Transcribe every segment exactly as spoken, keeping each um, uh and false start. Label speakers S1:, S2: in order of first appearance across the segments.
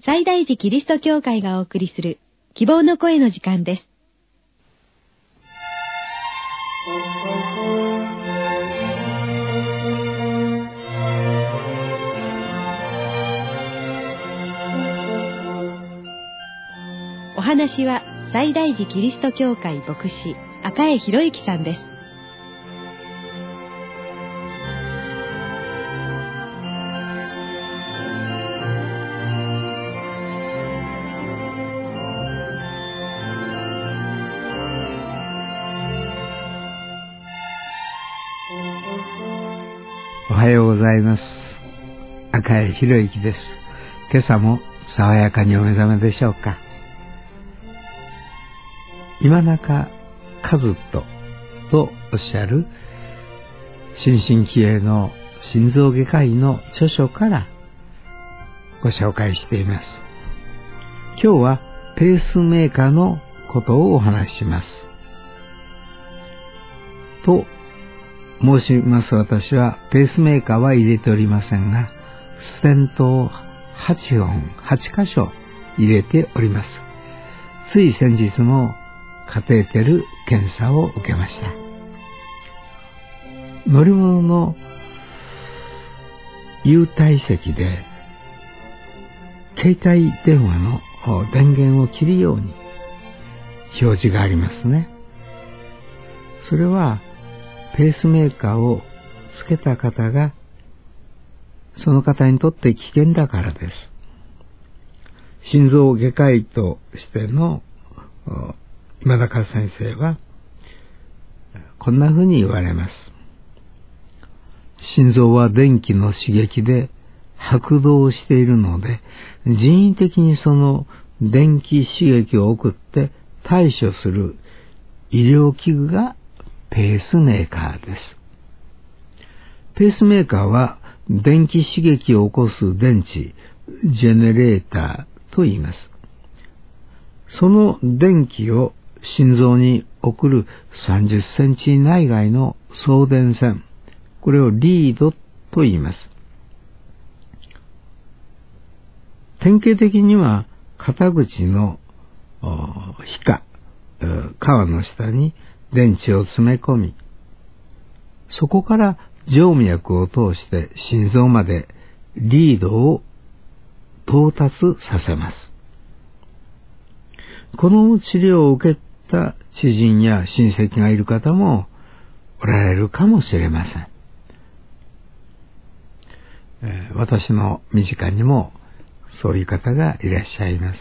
S1: 西大寺キリスト教会がお送りする希望の声の時間です。お話は西大寺キリスト教会牧師赤江博之さんです。
S2: おはようございます。赤江博之です。今朝も爽やかにお目覚めでしょうか。今中和人とおっしゃる新進気鋭の心臓外科医の著書からご紹介しています。今日はペースメーカーのことをお話しします。と申します私はペースメーカーは入れておりませんが、ステントをはちほん、はちかしょ入れております。つい先日もカテーテル検査を受けました。乗り物の優待席で携帯電話の電源を切るように表示がありますね。それはペースメーカーをつけた方がその方にとって危険だからです。心臓外科医としての今中先生はこんなふうに言われます。心臓は電気の刺激で拍動しているので、人為的にその電気刺激を送って対処する医療器具がペースメーカーです。ペースメーカーは電気刺激を起こす電池、ジェネレーターと言います。その電気を心臓に送るさんじゅっセンチ内外の送電線、これをリードと言います。典型的には肩口の皮下、皮の下に電池を詰め込み、そこから静脈を通して心臓までリードを到達させます。この治療を受けた知人や親戚がいる方もおられるかもしれません。えー、私の身近にもそういう方がいらっしゃいます。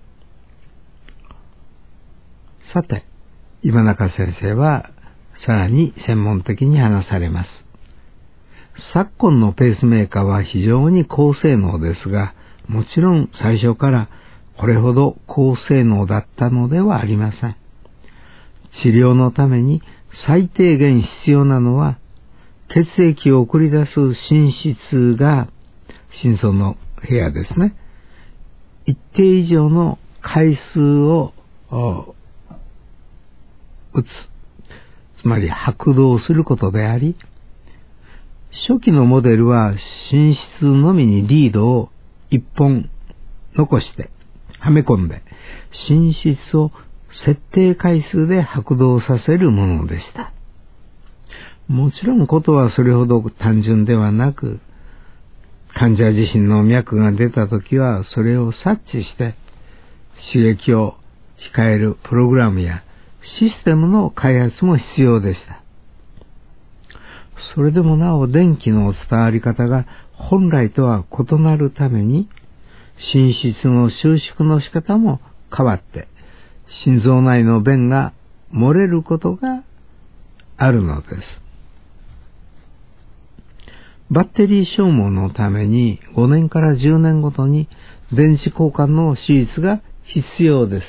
S2: さて、今中先生はさらに専門的に話されます。昨今のペースメーカーは非常に高性能ですが、もちろん最初からこれほど高性能だったのではありません。治療のために最低限必要なのは、血液を送り出す心室が、心臓の部屋ですね、一定以上の回数を打つ、つまり拍動することであり、初期のモデルは心室のみにリードを一本残してはめ込んで、心室を設定回数で拍動させるものでした。もちろんことはそれほど単純ではなく、患者自身の脈が出たときはそれを察知して刺激を控えるプログラムやシステムの開発も必要でした。それでもなお電気の伝わり方が本来とは異なるために、心室の収縮の仕方も変わって、心臓内の便が漏れることがあるのです。バッテリー消耗のためにごねんからじゅうねんごとに電池交換の手術が必要です。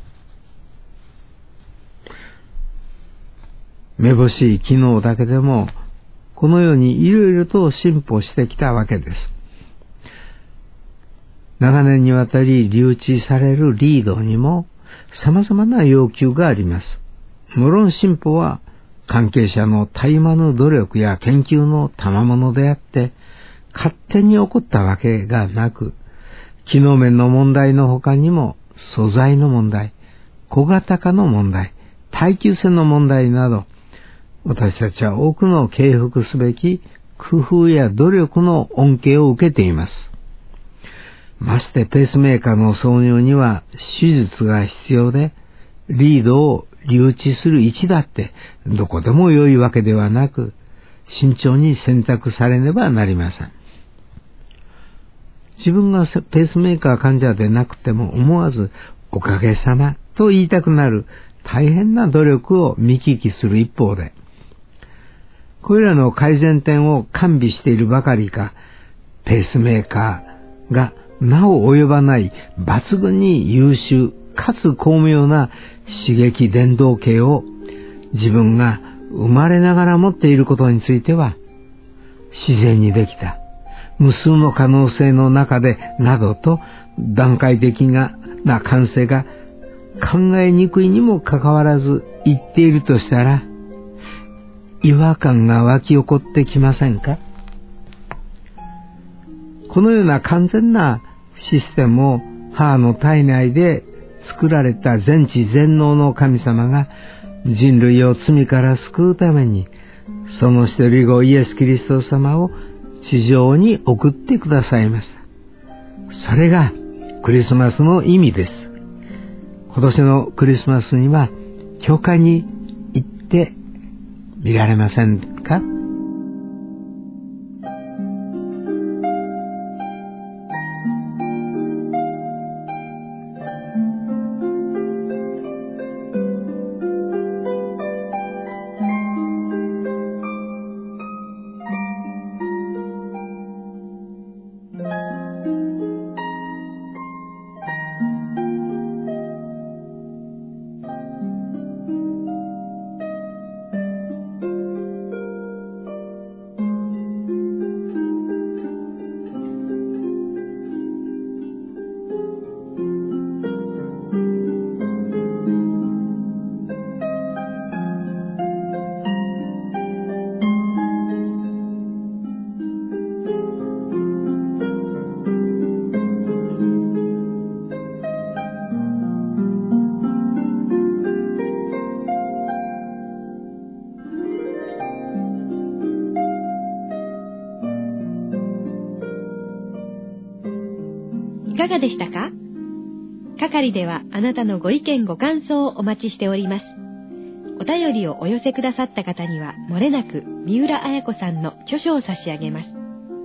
S2: めぼしい機能だけでもこのようにいろいろと進歩してきたわけです。長年にわたり留置されるリードにも様々な要求があります。無論進歩は関係者の絶え間ぬ努力や研究の賜物であって、勝手に起こったわけがなく、 機能面の問題の他にも素材の問題、小型化の問題、耐久性の問題など、私たちは多くの敬服すべき工夫や努力の恩恵を受けています。ましてペースメーカーの挿入には手術が必要で、リードを留置する位置だってどこでも良いわけではなく、慎重に選択されねばなりません。自分がペースメーカー患者でなくても思わずおかげさまと言いたくなる大変な努力を見聞きする一方で、これらの改善点を完備しているばかりか、ペースメーカーがなお及ばない抜群に優秀かつ巧妙な刺激伝導系を自分が生まれながら持っていることについては、自然にできた無数の可能性の中でなどと段階的な完成が考えにくいにもかかわらず言っているとしたら、違和感が湧き起こってきませんか？このような完全なシステムを母の体内で作られた全知全能の神様が人類を罪から救うために、その一人子イエス・キリスト様を地上に送ってくださいました。それがクリスマスの意味です。今年のクリスマスには教会に行ってみられませんか？
S1: いかがでしたか？係ではあなたのご意見ご感想をお待ちしております。お便りをお寄せくださった方にはもれなく三浦綾子さんの著書を差し上げます。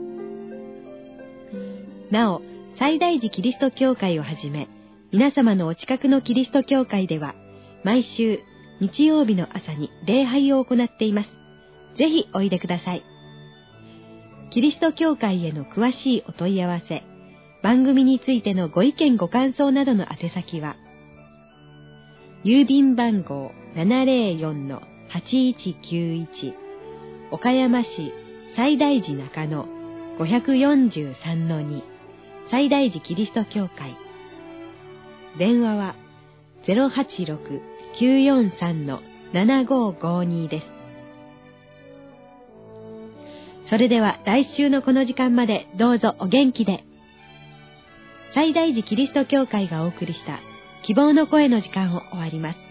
S1: なお、西大寺キリスト教会をはじめ、皆様のお近くのキリスト教会では、毎週日曜日の朝に礼拝を行っています。ぜひおいでください。キリスト教会への詳しいお問い合わせ、番組についてのご意見ご感想などの宛先は、郵便番号 ななぜろよんのはちいちきゅういち 岡山市西大寺中野 ごひゃくよんじゅうさんのに 西大寺キリスト教会。電話は ゼロはちろく きゅうよんさん ななごごに です。それでは来週のこの時間までどうぞお元気で。西大寺キリスト教会がお送りした希望の声の時間を終わります。